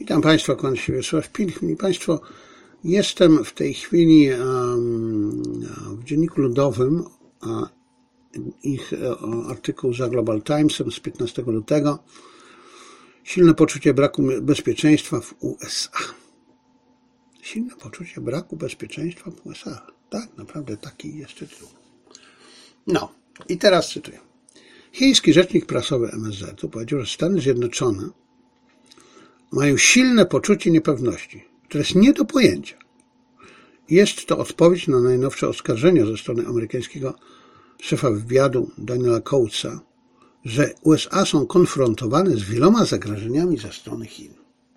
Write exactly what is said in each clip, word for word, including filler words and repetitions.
Witam Państwa, kłaniam się Wiesław Pilch. Państwo, jestem w tej chwili w Dzienniku Ludowym, ich artykuł za Global Timesem z piętnastego lutego. Silne poczucie braku bezpieczeństwa w U S A. Silne poczucie braku bezpieczeństwa w U S A. Tak, naprawdę taki jest tytuł. No, i teraz cytuję. Chiński rzecznik prasowy M S Z powiedział, że Stany Zjednoczone mają silne poczucie niepewności, które jest nie do pojęcia. Jest to odpowiedź na najnowsze oskarżenia ze strony amerykańskiego szefa wywiadu Daniela Coatesa, że U S A są konfrontowane z wieloma zagrożeniami ze strony Chin.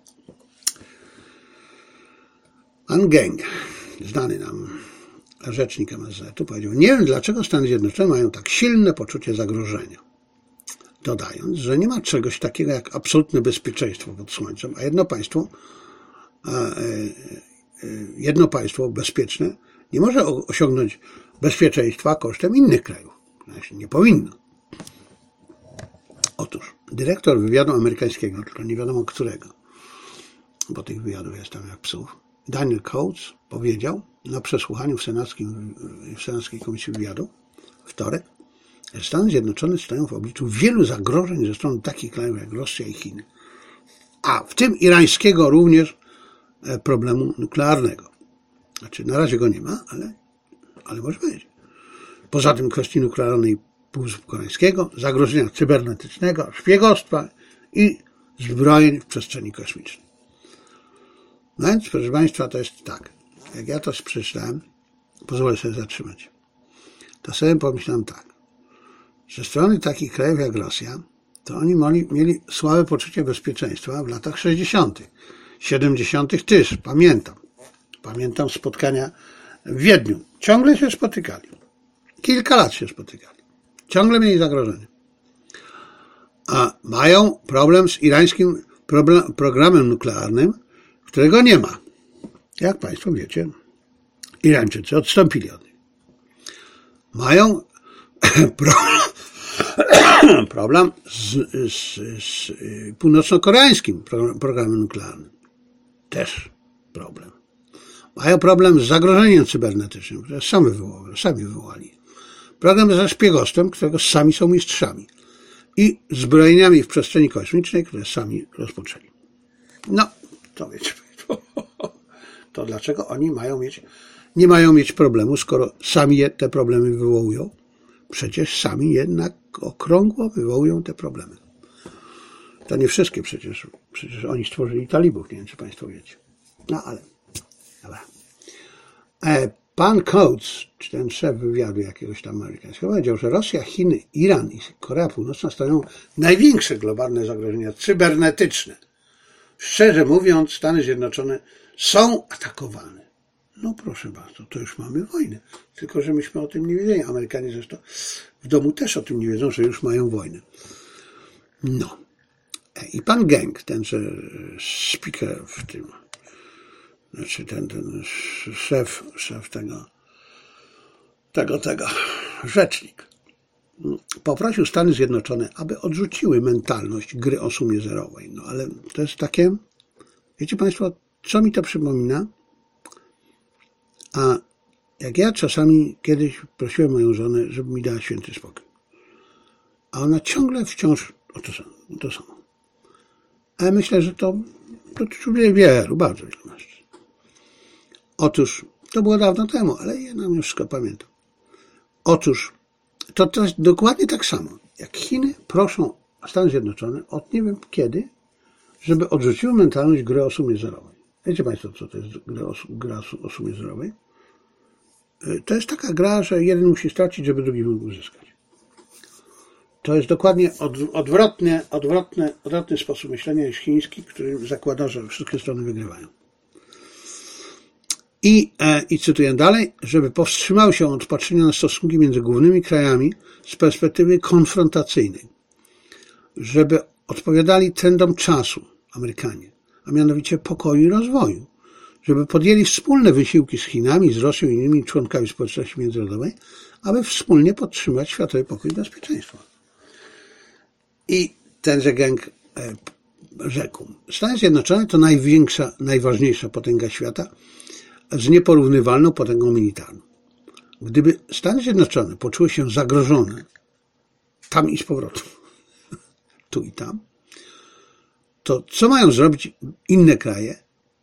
Pan Geng, znany nam rzecznik M S Z, powiedział, nie wiem dlaczego Stany Zjednoczone mają tak silne poczucie zagrożenia. Dodając, że nie ma czegoś takiego jak absolutne bezpieczeństwo pod słońcem, a jedno państwo, jedno państwo bezpieczne nie może osiągnąć bezpieczeństwa kosztem innych krajów. Nie powinno. Otóż dyrektor wywiadu amerykańskiego, tylko nie wiadomo którego, bo tych wywiadów jest tam jak psów, Daniel Coates powiedział na przesłuchaniu w, senackim, w Senackiej Komisji Wywiadu wtorek, że Stany Zjednoczone stoją w obliczu wielu zagrożeń ze strony takich krajów jak Rosja i Chiny, a w tym irańskiego również problemu nuklearnego. Znaczy na razie go nie ma, ale, ale może być. Poza tym kwestii nuklearnej Półwyspu Koreańskiego, zagrożenia cybernetycznego, szpiegostwa i zbrojeń w przestrzeni kosmicznej. No więc, proszę Państwa, to jest tak. Jak ja to przeczytałem, pozwolę sobie zatrzymać. To sobie pomyślałem tak. Ze strony takich krajów jak Rosja, to oni mieli, mieli słabe poczucie bezpieczeństwa w latach sześćdziesiątych, siedemdziesiątych też, pamiętam. Pamiętam spotkania w Wiedniu. Ciągle się spotykali. Kilka lat się spotykali. Ciągle mieli zagrożenie. A mają problem z irańskim problem, programem nuklearnym, którego nie ma. Jak Państwo wiecie, Irańczycy odstąpili od niej. Mają problem, problem z, z, z północno-koreańskim programem nuklearnym. Też problem. Mają problem z zagrożeniem cybernetycznym, które sami wywołali. Sami wywołali. Problem ze szpiegostwem, którego sami są mistrzami. I zbrojeniami w przestrzeni kosmicznej, które sami rozpoczęli. No, to wiecie. To dlaczego oni mają mieć, nie mają mieć problemu, skoro sami je, te problemy wywołują? Przecież sami jednak okrągło wywołują te problemy. To nie wszystkie przecież. Przecież oni stworzyli talibów, nie wiem, czy Państwo wiecie. No ale, dobra. E, pan Coates, czy ten szef wywiadu jakiegoś tam amerykańskiego, powiedział, że Rosja, Chiny, Iran i Korea Północna stanowią największe globalne zagrożenia cybernetyczne. Szczerze mówiąc, Stany Zjednoczone są atakowane. No proszę bardzo, to już mamy wojnę. Tylko, że myśmy o tym nie wiedzieli. Amerykanie zresztą w domu też o tym nie wiedzą, że już mają wojnę. No. I pan Geng, ten speaker w tym, znaczy ten, ten szef, szef tego, tego, tego, rzecznik, poprosił Stany Zjednoczone, aby odrzuciły mentalność gry o sumie zerowej. No ale to jest takie, wiecie Państwo, co mi to przypomina? A jak ja czasami kiedyś prosiłem moją żonę, żeby mi dała święty spokój. A ona ciągle wciąż o to samo. O to samo. A ja myślę, że to dotyczy wielu, bardzo wielu mężczyzn. Otóż, to było dawno temu, ale ja nam już wszystko pamiętam. Otóż, to, to jest dokładnie tak samo. Jak Chiny proszą Stany Zjednoczone od nie wiem kiedy, żeby odrzuciły mentalność gry o sumie zerowej. Wiecie Państwo, co to jest gra o, gra o sumie zerowej? To jest taka gra, że jeden musi stracić, żeby drugi mógł uzyskać. To jest dokładnie od, odwrotny, odwrotny, odwrotny sposób myślenia niż chiński, który zakłada, że wszystkie strony wygrywają. I, e, I cytuję dalej, żeby powstrzymał się od patrzenia na stosunki między głównymi krajami z perspektywy konfrontacyjnej. Żeby odpowiadali trendom czasu Amerykanie, a mianowicie pokoju i rozwoju. Żeby podjęli wspólne wysiłki z Chinami, z Rosją i innymi członkami społeczności międzynarodowej, aby wspólnie podtrzymać światowy pokój i bezpieczeństwo. I tenże Geng rzekł, Stany Zjednoczone to największa, najważniejsza potęga świata z nieporównywalną potęgą militarną. Gdyby Stany Zjednoczone poczuły się zagrożone tam i z powrotem, tu i tam, to co mają zrobić inne kraje,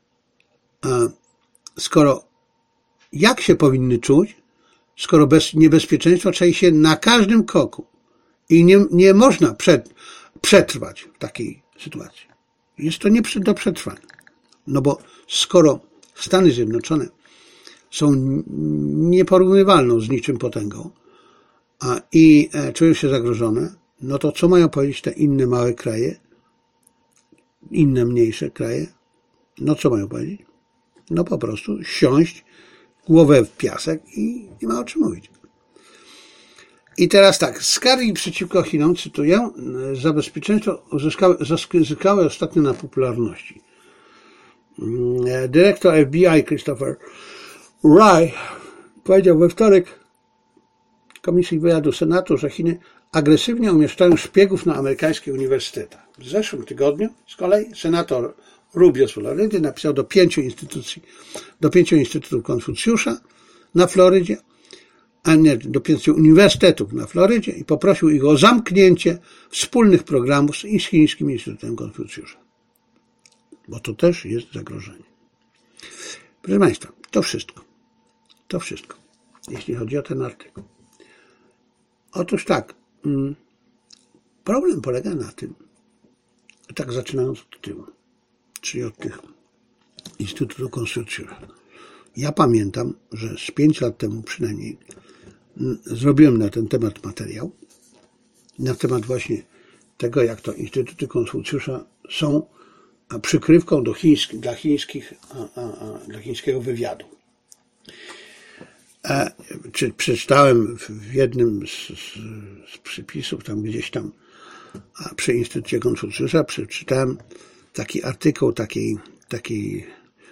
skoro jak się powinny czuć, skoro bez niebezpieczeństwa czai się na każdym kroku i nie, nie można przed, przetrwać w takiej sytuacji. Jest to nie do przetrwania. No bo skoro Stany Zjednoczone są nieporównywalną z niczym potęgą a, i e, czują się zagrożone, no to co mają powiedzieć te inne małe kraje, inne mniejsze kraje? No co mają powiedzieć? No po prostu siąść, głowę w piasek i nie ma o czym mówić. I teraz tak, skargi przeciwko Chinom, cytuję, za bezpieczeństwo uzyskały, zyskały ostatnio na popularności. Dyrektor F B I Christopher Wray powiedział we wtorek Komisji Wywiadu Senatu, że Chiny agresywnie umieszczają szpiegów na amerykańskich uniwersytetach. W zeszłym tygodniu z kolei senator Rubio z Florydy napisał do pięciu instytucji, do pięciu instytutów Konfucjusza na Florydzie, a nie do pięciu uniwersytetów na Florydzie i poprosił ich o zamknięcie wspólnych programów z chińskim Instytutem Konfucjusza. Bo to też jest zagrożenie. Proszę Państwa, to wszystko. To wszystko, jeśli chodzi o ten artykuł. Otóż tak, problem polega na tym, tak zaczynając od tyłu, czyli od tych Instytutu Konfucjusza. Ja pamiętam, że z pięć lat temu przynajmniej zrobiłem na ten temat materiał, na temat właśnie tego, jak to Instytuty Konfucjusza są przykrywką do chińskich, dla, chińskich, a, a, a, dla chińskiego wywiadu. A, czy przeczytałem w jednym z, z, z przypisów, tam gdzieś tam a przy Instytucie Konfucjusza, przeczytałem taki artykuł takiej, takiej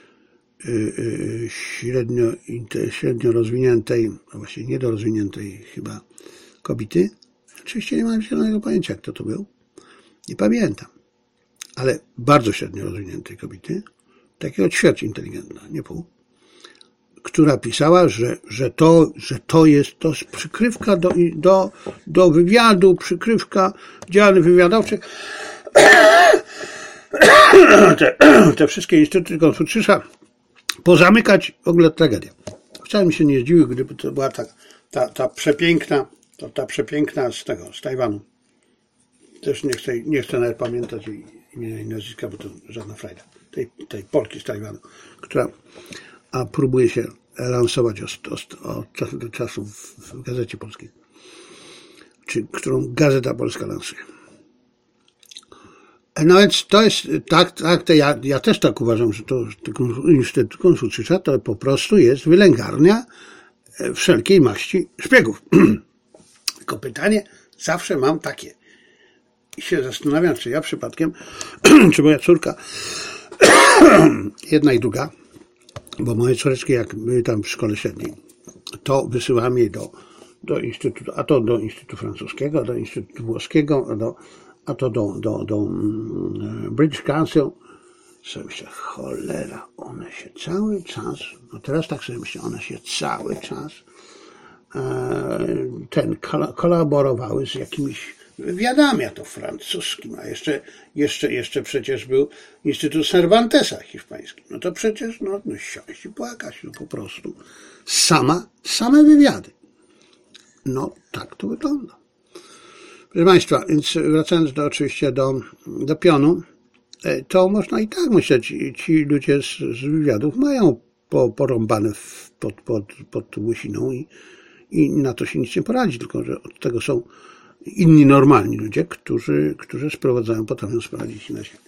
średnio, średnio rozwiniętej, a właściwie niedorozwiniętej chyba kobiety. Oczywiście nie mam zielonego pojęcia, kto to był. Nie pamiętam. Ale bardzo średnio rozwiniętej kobiety, takiego ćwierć inteligentna, nie pół, która pisała, że, że, to, że to jest to jest przykrywka do, do, do wywiadu, przykrywka działań wywiadowczych. Te, te wszystkie instytuty Konfucjusza pozamykać, w ogóle tragedia. Wcale mi się nie zdziwił, gdyby to była ta, ta, ta przepiękna, to, ta przepiękna z tego, z Tajwanu. Też nie chcę, nie chcę nawet pamiętać jej imienia i nazwiska, bo to żadna frajda. Tej, tej Polki z Tajwanu, która a próbuje się lansować od, od, od czasu do czasu w, w Gazecie Polskiej, czy którą Gazeta Polska lansuje. No więc to jest, tak, tak to ja, ja też tak uważam, że to Instytut Konfucjusza to po prostu jest wylęgarnia wszelkiej maści szpiegów. Tylko pytanie zawsze mam takie i się zastanawiam, czy ja przypadkiem, czy moja córka, jedna i druga, bo moje córeczki jak były tam w szkole średniej, to wysyłam jej do, do Instytutu, a to do Instytutu Francuskiego, do Instytutu Włoskiego, a do a to do, do, do British Council. Sobie myślę, cholera, one się cały czas, no teraz tak sobie myślę, one się cały czas e, ten kolaborowały z jakimiś wywiadami, a to francuskim, a jeszcze, jeszcze, jeszcze przecież był Instytut Cervantesa hiszpański. No to przecież, no, no siąść i płakać, no po prostu. Sama, same wywiady. No tak to wygląda. Proszę Państwa, więc wracając do, oczywiście do, do pionu, to można i tak myśleć, ci ludzie z, z wywiadów mają po, porąbane w, pod, pod, pod łysiną i, i na to się nic nie poradzi, tylko że od tego są inni normalni ludzie, którzy, którzy sprowadzają, potrafią sprowadzić na siebie.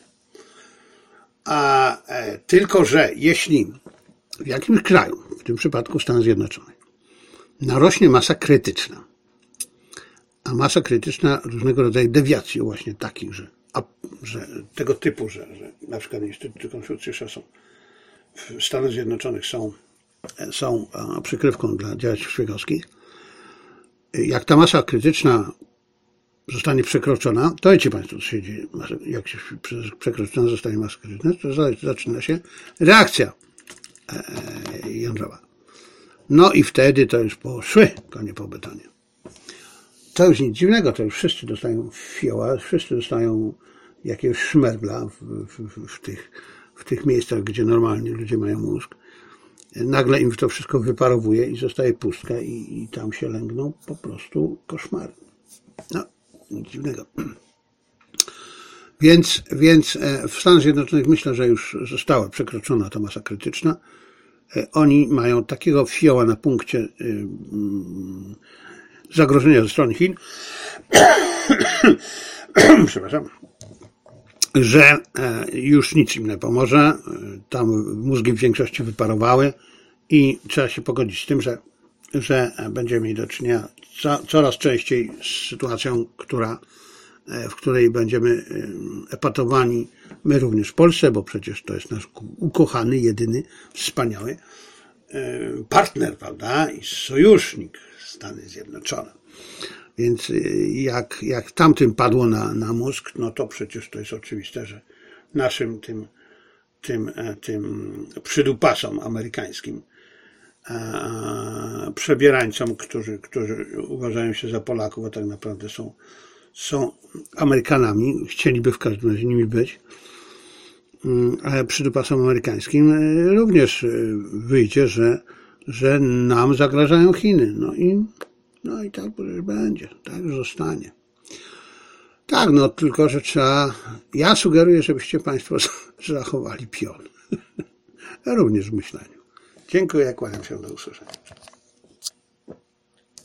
A e, tylko, że jeśli w jakimś kraju, w tym przypadku Stanów Zjednoczonych, narośnie masa krytyczna, a masa krytyczna różnego rodzaju dewiacji właśnie takich, że, a, że tego typu, że, że na przykład Instytuty Konfucjusza są w Stanach Zjednoczonych są, są przykrywką dla działaczy szpiegowskich. Jak ta masa krytyczna zostanie przekroczona, to wiecie Państwo, co się dzieje. Jak się przekroczona zostanie masa krytyczna, to zaczyna się reakcja jądrowa. No i wtedy to już poszły konie po betonie. To już nic dziwnego, to już wszyscy dostają fioła, wszyscy dostają jakiegoś szmergla w, w, w, tych, w tych miejscach, gdzie normalnie ludzie mają mózg. Nagle im to wszystko wyparowuje i zostaje pustka i, i tam się lęgną po prostu koszmary. No, nic dziwnego. Więc, więc w Stanach Zjednoczonych myślę, że już została przekroczona ta masa krytyczna. Oni mają takiego fioła na punkcie zagrożenia ze strony Chin, przepraszam, że już nic im nie pomoże. Tam mózgi w większości wyparowały i trzeba się pogodzić z tym, że, że będziemy mieli do czynienia coraz częściej z sytuacją, która, w której będziemy epatowani, my również w Polsce, bo przecież to jest nasz ukochany, jedyny, wspaniały partner, prawda, i sojusznik, Stany Zjednoczone. Więc jak, jak tamtym padło na, na mózg, no to przecież to jest oczywiste, że naszym tym, tym, tym przydupasom amerykańskim, przebierańcom, którzy, którzy uważają się za Polaków, a tak naprawdę są, są Amerykanami, chcieliby w każdym razie nimi być, ale przydupasom amerykańskim również wyjdzie, że, że nam zagrażają Chiny. No i, no i tak już będzie, tak już zostanie. Tak, no tylko, że trzeba, ja sugeruję, żebyście Państwo zachowali pion. Również w myśleniu. Dziękuję, kłaniam się, do usłyszenia.